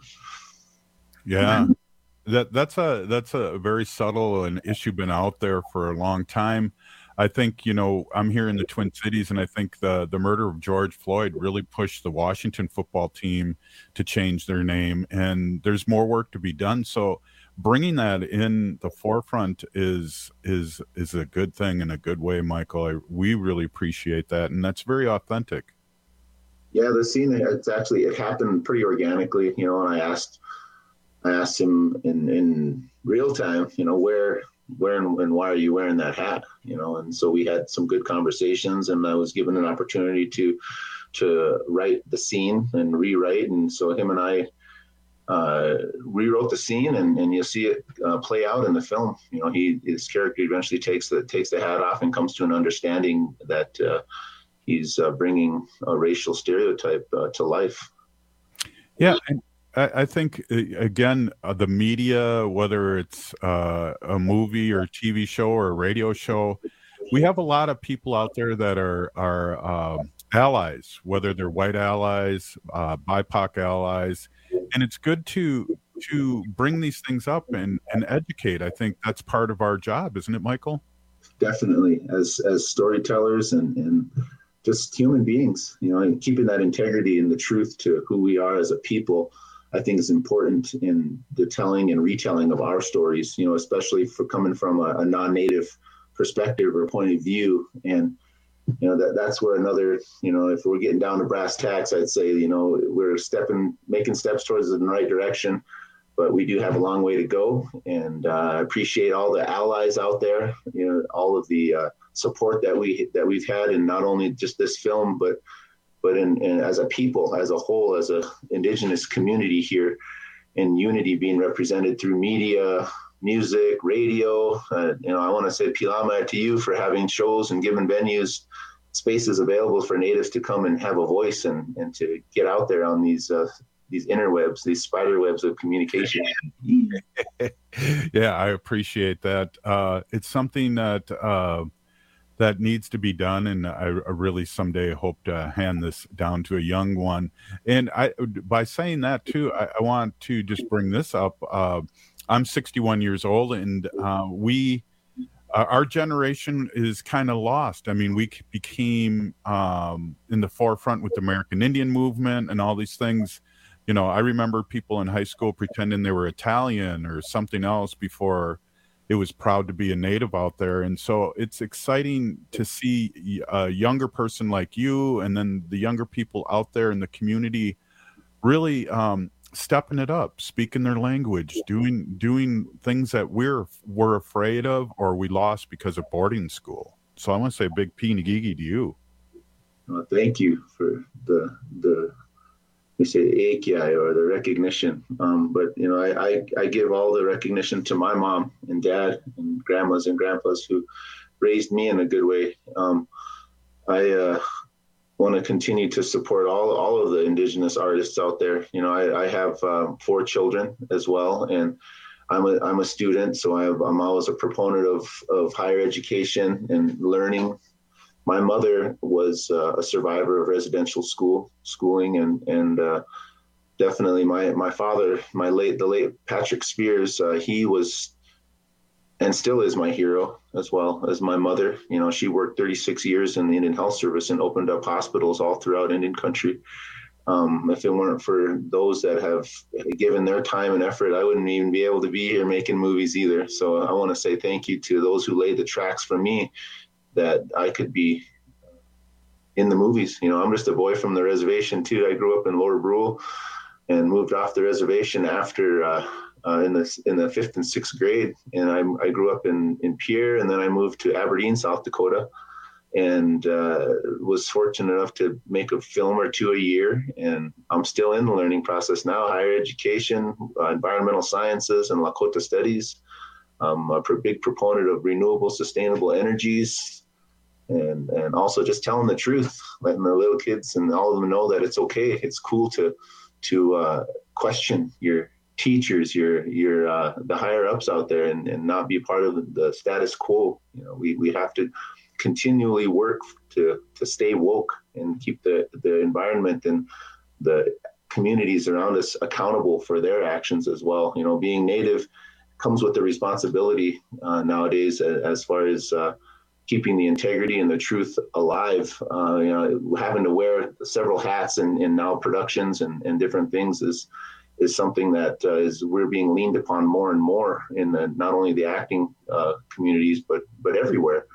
Yeah. That that's a that's a very subtle an issue been out there for a long time. I think, you know, I'm here in the Twin Cities, and I think the the murder of George Floyd really pushed the Washington football team to change their name, and there's more work to be done. So bringing that in the forefront is is is a good thing in a good way, Michael. I, we really appreciate that, and that's very authentic. Yeah, the scene, it's actually it happened pretty organically, you know, and I asked. I asked him in, in real time, you know, where, where and, and why are you wearing that hat? You know, and so we had some good conversations, and I was given an opportunity to, to write the scene and rewrite. And so him and I uh, rewrote the scene, and, and you'll see it uh, play out in the film. You know, he, his character eventually takes the, takes the hat off and comes to an understanding that uh, he's uh, bringing a racial stereotype uh, to life. Yeah. And- I think, again, uh, the media, whether it's uh, a movie or a T V show or a radio show, we have a lot of people out there that are, are uh, allies, whether they're white allies, uh, B I P O C allies. And it's good to to bring these things up and, and educate. I think that's part of our job, isn't it, Michael? Definitely. As as storytellers and, and just human beings, you know, and keeping that integrity and the truth to who we are as a people, I think is important in the telling and retelling of our stories, you know, especially for coming from a, a non-native perspective or point of view. And, you know, that that's where another, you know, if we're getting down to brass tacks, I'd say, you know, we're stepping, making steps towards the right direction, but we do have a long way to go. And uh, I appreciate all the allies out there, you know, all of the uh, support that we, that we've had in not only just this film, but but in, in as a people, as a whole, as a indigenous community here, and unity being represented through media, music, radio. Uh, you know, I want to say Pilama to you for having shows and giving venues, spaces available for natives to come and have a voice and, and to get out there on these uh, these interwebs, these spider webs of communication. Yeah, I appreciate that. Uh, it's something that uh, that needs to be done, and I, I really someday hope to hand this down to a young one. And I, by saying that too, I, I want to just bring this up. Uh, I'm sixty-one years old, and uh, we, uh, our generation is kind of lost. I mean, we became um, in the forefront with the American Indian movement and all these things. You know, I remember people in high school pretending they were Italian or something else before it was proud to be a Native out there. And so it's exciting to see a younger person like you, and then the younger people out there in the community really um, stepping it up, speaking their language, doing doing things that we're we're afraid of or we lost because of boarding school. So I want to say a big Pinigigi to you. Well, thank you for the the we say eikiai, or the recognition. Um, but you know, I, I I give all the recognition to my mom and dad and grandmas and grandpas who raised me in a good way. Um, I uh, want to continue to support all all of the Indigenous artists out there. You know, I, I have um, four children as well, and I'm a I'm a student, so I have, I'm always a proponent of of higher education and learning. My mother was uh, a survivor of residential school schooling, and and uh, definitely my my father, my late the late Patrick Spears, uh, he was and still is my hero, as well as my mother. You know, she worked thirty-six years in the Indian Health Service and opened up hospitals all throughout Indian country. Um, if it weren't for those that have given their time and effort, I wouldn't even be able to be here making movies either. So I want to say thank you to those who laid the tracks for me, that I could be in the movies. You know, I'm just a boy from the reservation too. I grew up in Lower Brule and moved off the reservation after uh, uh, in the in the fifth and sixth grade. And I, I grew up in in Pierre, and then I moved to Aberdeen, South Dakota, and uh, was fortunate enough to make a film or two a year. And I'm still in the learning process now: higher education, uh, environmental sciences, and Lakota studies. I'm a big proponent of renewable, sustainable energies. And and also just telling the truth, letting the little kids and all of them know that it's okay. It's cool to to uh, question your teachers, your your uh, the higher ups out there, and, and not be part of the status quo. You know, we, we have to continually work to to stay woke and keep the the environment and the communities around us accountable for their actions as well. You know, being Native comes with the responsibility uh, nowadays as, as far as uh, keeping the integrity and the truth alive. Uh, you know, having to wear several hats in, in now productions and, and different things is is something that uh, is we're being leaned upon more and more in the, not only the acting uh, communities, but but everywhere.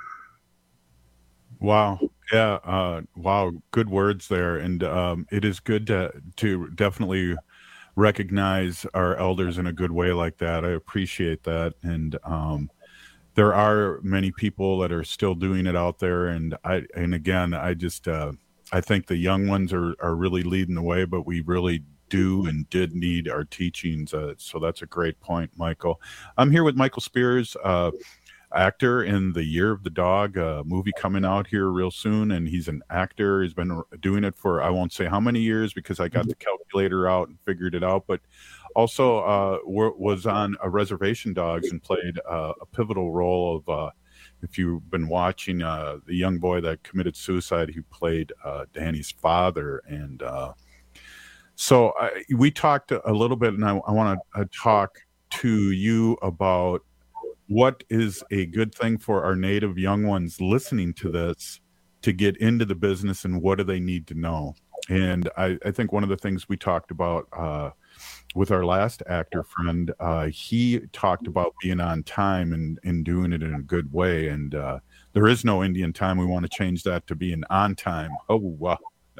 Wow. Yeah. Uh, wow. Good words there. And um, it is good to to definitely recognize our elders in a good way like that. I appreciate that. And um, there are many people that are still doing it out there. And I, and again, I just, uh, I think the young ones are, are really leading the way, but we really do and did need our teachings. Uh, so that's a great point, Michael. I'm here with Michael Spears, uh, actor in The Year of the Dog, a movie coming out here real soon. And he's an actor. He's been doing it for, I won't say how many years because I got the calculator out and figured it out, but also uh, was on a Reservation Dogs and played uh, a pivotal role of, uh, if you've been watching, uh, the young boy that committed suicide, he played uh, Danny's father. And uh, so I, we talked a little bit, and I, I want to uh, talk to you about what is a good thing for our Native young ones listening to this to get into the business, and what do they need to know? And I, I think one of the things we talked about uh, with our last actor friend, uh, he talked about being on time and, and doing it in a good way. And uh, there is no Indian time. We want to change that to being on time. Oh, wow.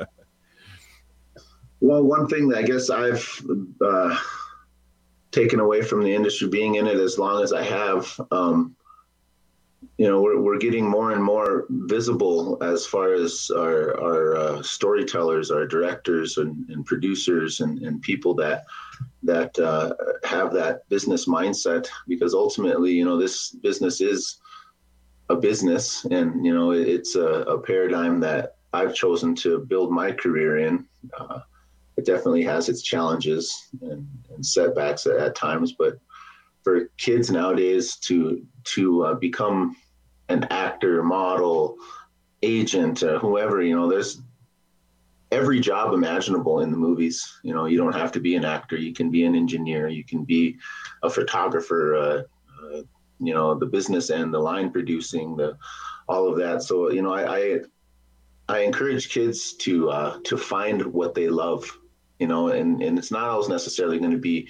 Well, one thing that I guess I've uh, taken away from the industry, being in it as long as I have, um, you know, we're, we're getting more and more visible as far as our, our uh, storytellers, our directors and, and producers and, and people that that uh, have that business mindset, because ultimately, you know, this business is a business, and, you know, it's a, a paradigm that I've chosen to build my career in. Uh, it definitely has its challenges and, and setbacks at, at times, but for kids nowadays to to uh, become an actor, model, agent, uh, whoever, you know, there's every job imaginable in the movies. You know, you don't have to be an actor. You can be an engineer. You can be a photographer, uh, uh, you know, the business end, the line producing, the all of that. So, you know, I I, I encourage kids to uh, to find what they love, you know, and, and it's not always necessarily going to be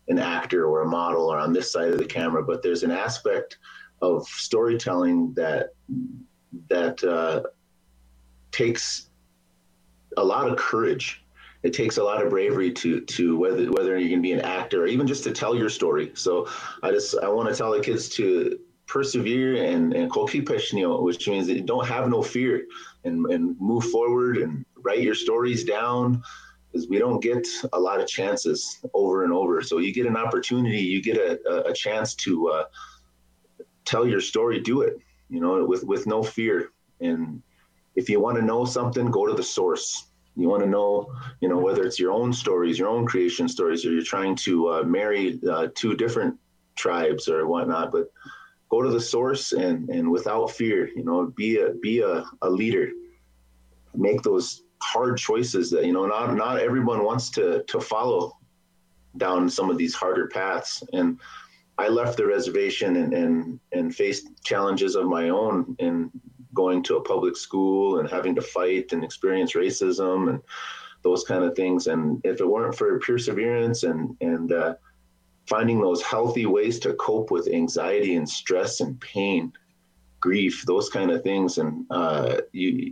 an actor or a model or on this side of the camera, but there's an aspect of storytelling that that uh, takes a lot of courage. It takes a lot of bravery to to whether whether you can be an actor or even just to tell your story. So I just I want to tell the kids to persevere and and which means that you don't have no fear, and and move forward and write your stories down, because we don't get a lot of chances over and over. So you get an opportunity, you get a a chance to uh, tell your story, do it, you know, with with no fear. And if you want to know something, go to the source. You want to know, you know, whether it's your own stories, your own creation stories, or you're trying to uh, marry uh, two different tribes or whatnot, but go to the source and, and without fear, you know, be a, be a, a leader, make those hard choices that, you know, not, not everyone wants to, to follow down some of these harder paths. And I left the reservation and, and, and faced challenges of my own in going to a public school and having to fight and experience racism and those kind of things. And if it weren't for perseverance and, and uh, finding those healthy ways to cope with anxiety and stress and pain, grief, those kind of things, and uh, you,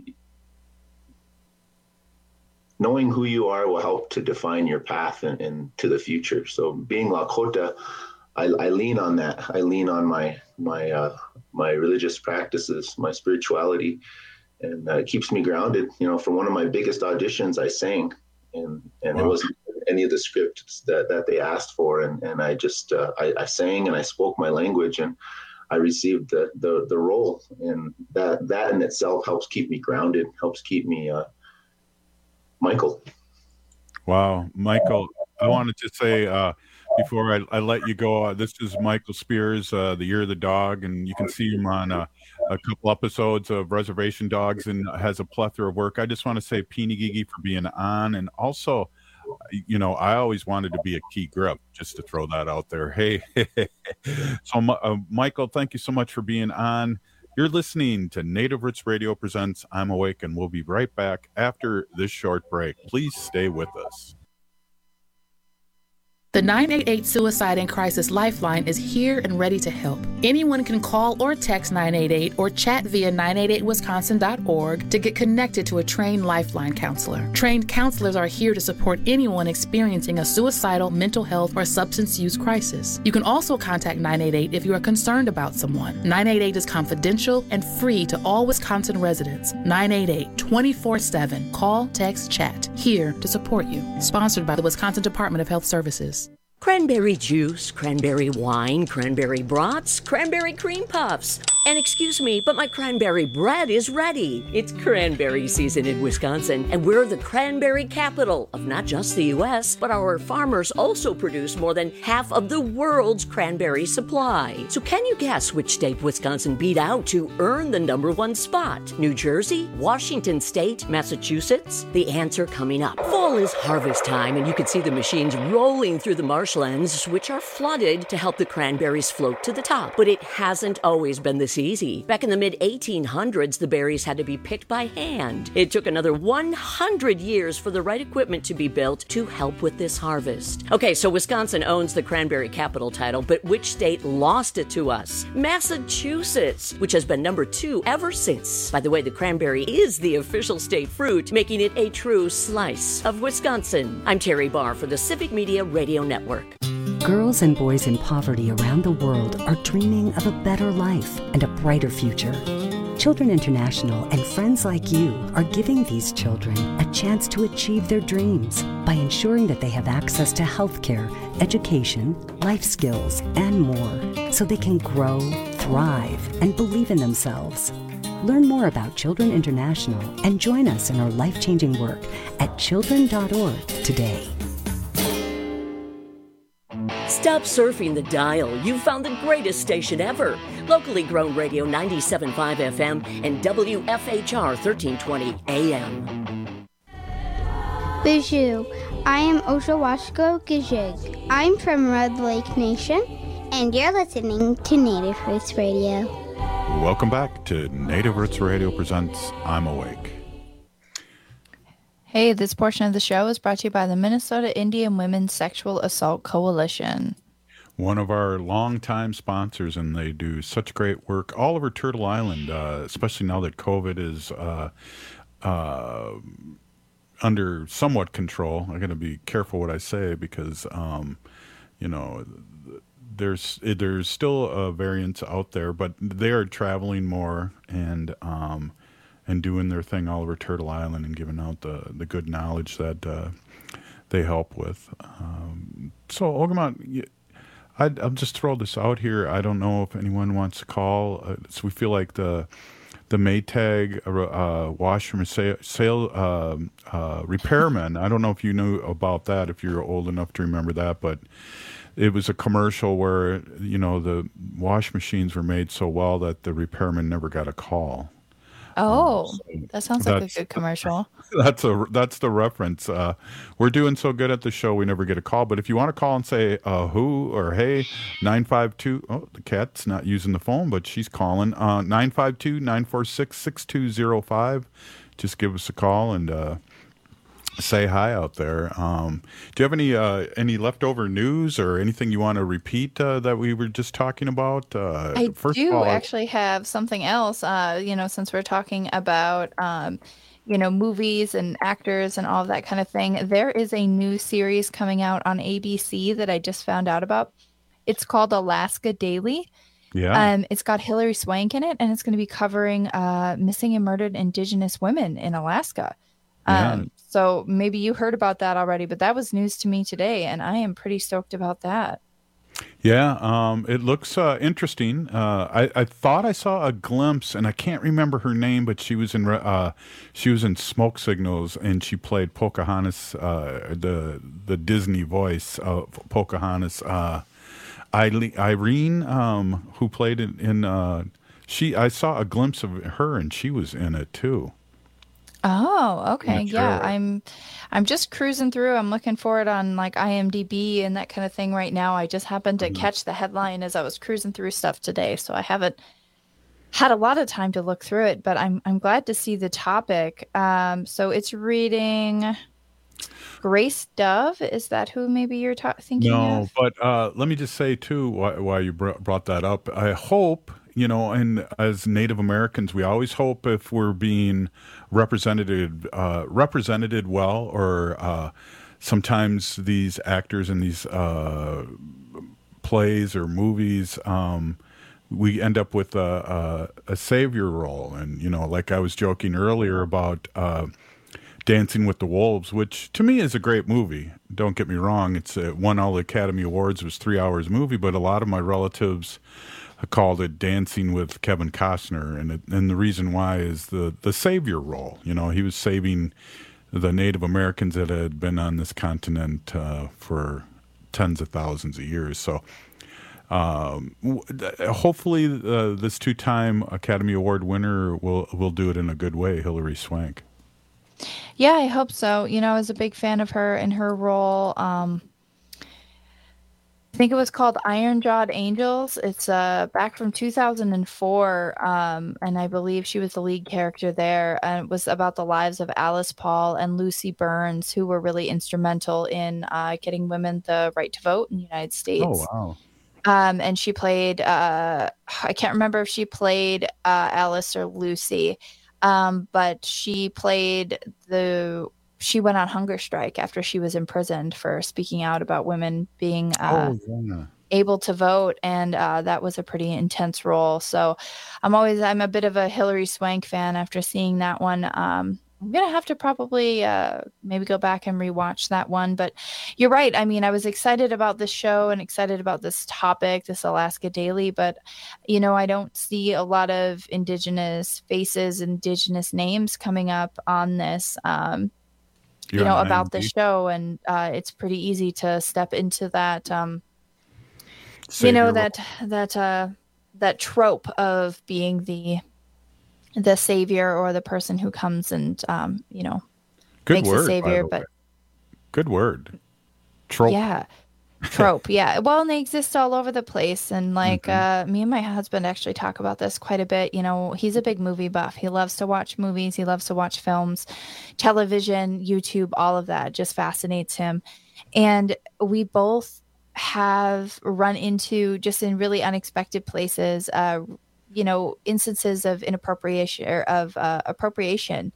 knowing who you are will help to define your path and, and to the future. So being Lakota, I, I lean on that. I lean on my my uh, my religious practices, my spirituality, and uh, it keeps me grounded. You know, for one of my biggest auditions, I sang, and and wow. It wasn't any of the scripts that, that they asked for, and and I just uh, I, I sang and I spoke my language, and I received the the the role, and that that in itself helps keep me grounded, helps keep me uh, Michael. Wow, Michael, I wanted to say. Uh, Before I, I let you go, uh, this is Michael Spears, uh, The Year of the Dog, and you can see him on uh, a couple episodes of Reservation Dogs and has a plethora of work. I just want to say Peeny Gigi for being on, and also, you know, I always wanted to be a key grip, just to throw that out there. Hey, so uh, Michael, thank you so much for being on. You're listening to Native Roots Radio Presents I'm Awake, and we'll be right back after this short break. Please stay with us. The nine eight eight Suicide and Crisis Lifeline is here and ready to help. Anyone can call or text nine eight eight or chat via nine eight eight wisconsin dot org to get connected to a trained Lifeline counselor. Trained counselors are here to support anyone experiencing a suicidal, mental health, or substance use crisis. You can also contact nine eight eight if you are concerned about someone. nine eight eight is confidential and free to all Wisconsin residents. nine eight eight, twenty-four seven. Call, text, chat. Here to support you. Sponsored by the Wisconsin Department of Health Services. Cranberry juice, cranberry wine, cranberry brats, cranberry cream puffs. And excuse me, but my cranberry bread is ready. It's cranberry season in Wisconsin, and we're the cranberry capital of not just the U S, but our farmers also produce more than half of the world's cranberry supply. So can you guess which state Wisconsin beat out to earn the number one spot? New Jersey, Washington State, Massachusetts? The answer coming up. Fall is harvest time, and you can see the machines rolling through the marshlands, which are flooded to help the cranberries float to the top. But it hasn't always been this easy. Back in the mid eighteen hundreds, the berries had to be picked by hand. It took another one hundred years for the right equipment to be built to help with this harvest. Okay, so Wisconsin owns the cranberry capital title, but which state lost it to us? Massachusetts, which has been number two ever since. By the way, the cranberry is the official state fruit, making it a true slice of Wisconsin. I'm Terry Barr for the Civic Media Radio Network. Girls and boys in poverty around the world are dreaming of a better life and a brighter future. Children International and friends like you are giving these children a chance to achieve their dreams by ensuring that they have access to healthcare, education, life skills, and more, so they can grow, thrive, and believe in themselves. Learn more about Children International and join us in our life-changing work at children dot org today. Stop surfing the dial. You've found the greatest station ever. Locally grown radio ninety-seven point five F M and W F H R thirteen twenty A M. Bonjour, I am Oshawashko Gijig. I'm from Red Lake Nation, and you're listening to Native Roots Radio. Welcome back to Native Roots Radio Presents I'm Awake. Hey, this portion of the show is brought to you by the Minnesota Indian Women's Sexual Assault Coalition. One of our longtime sponsors, and they do such great work all over Turtle Island, uh, especially now that COVID is uh, uh, under somewhat control. I'm going to be careful what I say because, um, you know, there's there's still a variant out there, but they are traveling more and um, and doing their thing all over Turtle Island and giving out the, the good knowledge that uh, they help with. Um, so, Ogiamot, I'd, I'll just throw this out here. I don't know if anyone wants to call. Uh, so we feel like the the Maytag uh, washer sale, sale uh, uh, repairman. I don't know if you knew about that, if you're old enough to remember that, but it was a commercial where, you know, the wash machines were made so well that the repairman never got a call. Oh, um, so that sounds like a good commercial. That's a that's the reference. Uh, we're doing so good at the show, we never get a call. But if you want to call and say uh, who or hey, nine five two. Oh, the cat's not using the phone, but she's calling. Uh, nine five two, nine four six, six two zero five. Just give us a call and uh, say hi out there. Um, do you have any uh, any leftover news or anything you want to repeat uh, that we were just talking about? Uh, I first do of all, actually have something else, uh, you know, since we're talking about, um, you know, movies and actors and all of that kind of thing. There is a new series coming out on A B C that I just found out about. It's called Alaska Daily. Yeah. Um, it's got Hilary Swank in it, and it's going to be covering uh, missing and murdered Indigenous women in Alaska. Yeah. Um, so maybe you heard about that already, but that was news to me today, and I am pretty stoked about that. Yeah, um, it looks uh, interesting. Uh, I, I thought I saw a glimpse, and I can't remember her name, but she was in uh, she was in Smoke Signals, and she played Pocahontas, uh, the the Disney voice of Pocahontas. Uh, Eileen- Irene, um, who played in, in uh, she, I saw a glimpse of her, and she was in it too. Oh, okay. Not Yeah, sure. I'm I'm just cruising through. I'm looking for it on like I M D B and that kind of thing right now. I just happened to catch the headline as I was cruising through stuff today, so I haven't had a lot of time to look through it, but I'm I'm glad to see the topic. Um, so it's reading Grace Dove. Is that who maybe you're ta- thinking No, of? but uh, let me just say too, why, why you br- brought that up. I hope, you know, and as Native Americans, we always hope if we're being represented, uh, represented well, or uh, sometimes these actors in these uh, plays or movies, um, we end up with a, a, a savior role. And, you know, like I was joking earlier about uh, Dancing with the Wolves, which to me is a great movie. Don't get me wrong. It's uh, won all the Academy Awards. It was three hours movie, but a lot of my relatives called it Dancing with Kevin Costner. And it, and the reason why is the, the savior role. You know, he was saving the Native Americans that had been on this continent uh, for tens of thousands of years. So um, w- hopefully uh, this two-time Academy Award winner will, will do it in a good way, Hilary Swank. Yeah, I hope so. You know, I was a big fan of her in her role. Um, I think it was called Iron Jawed Angels. It's uh, back from two thousand four, um, and I believe she was the lead character there. And it was about the lives of Alice Paul and Lucy Burns, who were really instrumental in uh, getting women the right to vote in the United States. Oh, wow. Um, and she played, uh, I can't remember if she played uh, Alice or Lucy, um, but she played the, she went on hunger strike after she was imprisoned for speaking out about women being uh, oh, yeah. able to vote. And uh, that was a pretty intense role. So I'm always, I'm a bit of a Hilary Swank fan after seeing that one. Um, I'm going to have to probably uh, maybe go back and rewatch that one. But you're right. I mean, I was excited about this show and excited about this topic, this Alaska Daily. But, you know, I don't see a lot of Indigenous faces, Indigenous names coming up on this, um, you You're know, on about I M D B? the show. And uh, it's pretty easy to step into that, um, you Savior know, role. that that uh, that trope of being the the savior or the person who comes and um, you know, Good makes word, a by savior. the But way. Good word. Trope. yeah, trope. Yeah. Well, and they exist all over the place. And like mm-hmm. uh, me and my husband actually talk about this quite a bit. You know, he's a big movie buff. He loves to watch movies. He loves to watch films, television, YouTube, all of that just fascinates him. And we both have run into, just in really unexpected places, uh, you know, instances of inappropriation or of uh, appropriation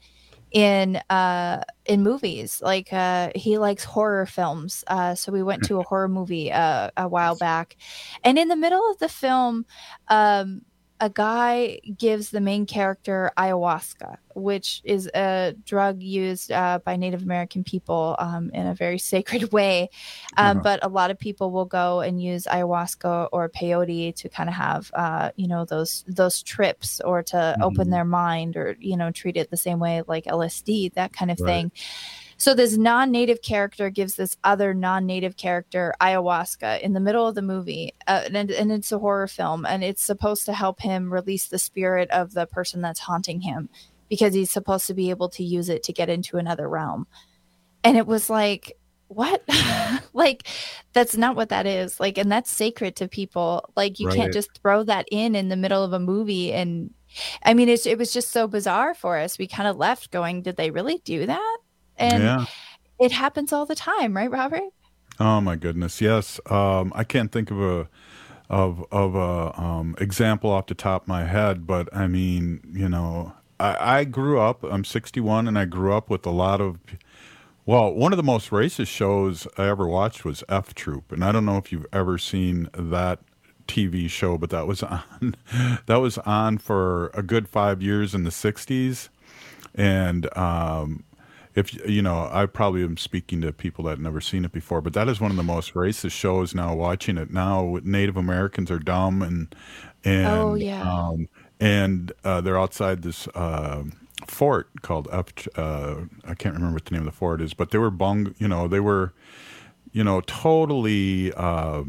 in uh in movies. Like uh he likes horror films, uh so we went to a horror movie uh a while back, and in the middle of the film um a guy gives the main character ayahuasca, which is a drug used uh, by Native American people um, in a very sacred way. Um, uh-huh. But a lot of people will go and use ayahuasca or peyote to kind of have, uh, you know, those those trips, or to mm-hmm. open their mind, or, you know, treat it the same way like L S D, that kind of right. thing. So this non-native character gives this other non-native character ayahuasca in the middle of the movie, uh, and, and it's a horror film, and it's supposed to help him release the spirit of the person that's haunting him, because he's supposed to be able to use it to get into another realm. And it was like, what? Like, that's not what that is. Like, and that's sacred to people. Like, you right. can't just throw that in in the middle of a movie. And I mean, it's, it was just so bizarre for us. We kind of left going, did they really do that? And yeah. it happens all the time, right, Robert? Oh my goodness, yes. Um, I can't think of a of of a um, example off the top of my head, but I mean, you know, I, I grew up. I'm sixty-one, and I grew up with a lot of. Well, one of the most racist shows I ever watched was F Troop, and I don't know if you've ever seen that T V show, but that was on. That was on for a good five years in the sixties, and. Um, If you know, I probably am speaking to people that have never seen it before, but that is one of the most racist shows now. Watching it now, Native Americans are dumb, and and oh, yeah. um, and uh, they're outside this uh, fort called F. Uh, I can't remember what the name of the fort is, but they were bung. You know, they were, you know, totally. Uh,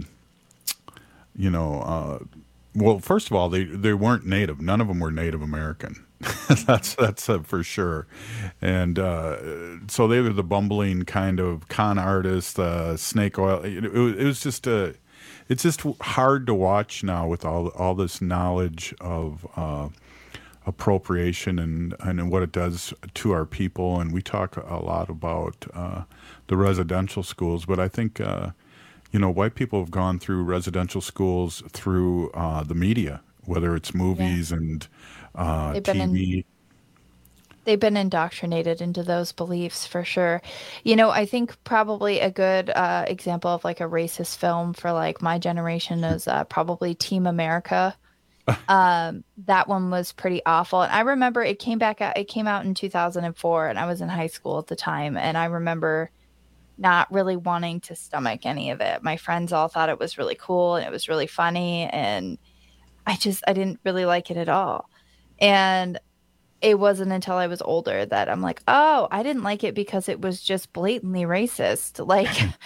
you know, uh, well, first of all, they they weren't Native. None of them were Native American. that's that's uh, for sure, and uh, so they were the bumbling kind of con artists, uh, snake oil. It, it, it was just a, it's just hard to watch now with all all this knowledge of uh, appropriation and and what it does to our people. And we talk a lot about uh, the residential schools, but I think uh, you know, white people have gone through residential schools through uh, the media, whether it's movies yeah. and uh, T V. In, they've been indoctrinated into those beliefs for sure. You know, I think probably a good uh, example of like a racist film for like my generation is uh, probably Team America. um, that one was pretty awful. And I remember it came back out, it came out in two thousand four, and I was in high school at the time. And I remember not really wanting to stomach any of it. My friends all thought it was really cool and it was really funny. And I just, I didn't really like it at all. And it wasn't until I was older that I'm like, oh, I didn't like it because it was just blatantly racist. Like,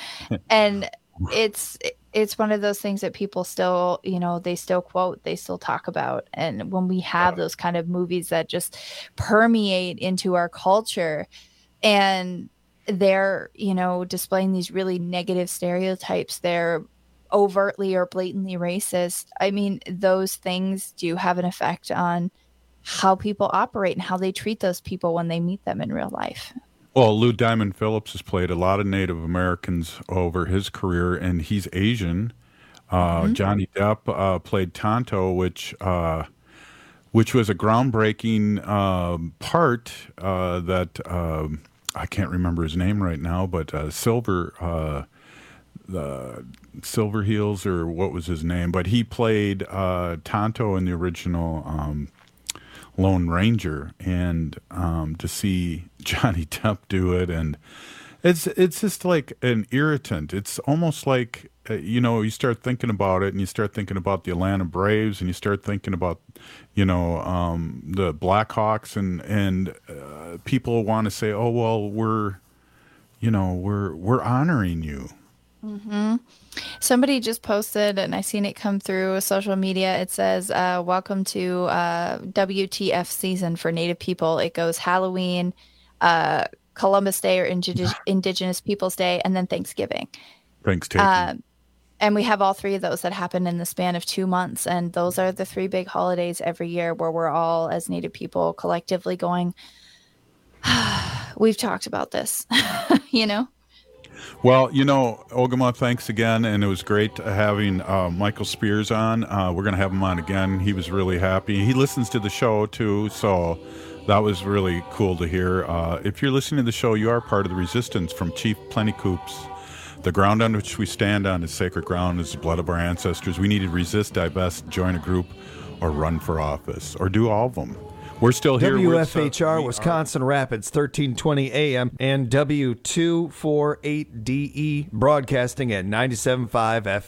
and it's, it's one of those things that people still, you know, they still quote, they still talk about. And when we have those kind of movies that just permeate into our culture, and they're, you know, displaying these really negative stereotypes, they're overtly or blatantly racist. I mean, those things do have an effect on how people operate and how they treat those people when they meet them in real life. Well, Lou Diamond Phillips has played a lot of Native Americans over his career, and he's Asian. Uh, mm-hmm. Johnny Depp uh, played Tonto, which uh, which was a groundbreaking uh, part uh, that uh, I can't remember his name right now, but uh, Silver uh, the Silver Heels, or what was his name? But he played uh, Tonto in the original Um, Lone Ranger, and um, to see Johnny Depp do it, and it's it's just like an irritant. It's almost like uh, you know, you start thinking about it, and you start thinking about the Atlanta Braves, and you start thinking about, you know, um, the Blackhawks, and and uh, people want to say, oh well, we're, you know, we're we're honoring you. Mm-hmm. Somebody just posted, and I seen it come through social media. It says, uh, welcome to uh, W T F season for Native people. It goes Halloween, uh, Columbus Day or Indig- Indigenous Peoples Day, and then Thanksgiving. Thanksgiving. Um, And we have all three of those that happen in the span of two months. And those are the three big holidays every year where we're all, as Native people, collectively going, we've talked about this, you know? Well, you know, Ogama, thanks again. And it was great having uh, Michael Spears on. Uh, we're going to have him on again. He was really happy. He listens to the show, too. So that was really cool to hear. Uh, if you're listening to the show, you are part of the resistance from Chief Plentycoops. The ground on which we stand on is sacred ground, is the blood of our ancestors. We need to resist, divest, join a group, or run for office, or do all of them. We're still here. W F H R with, uh, Wisconsin Rapids, thirteen twenty A M, and W two forty-eight D E broadcasting at ninety-seven point five F M.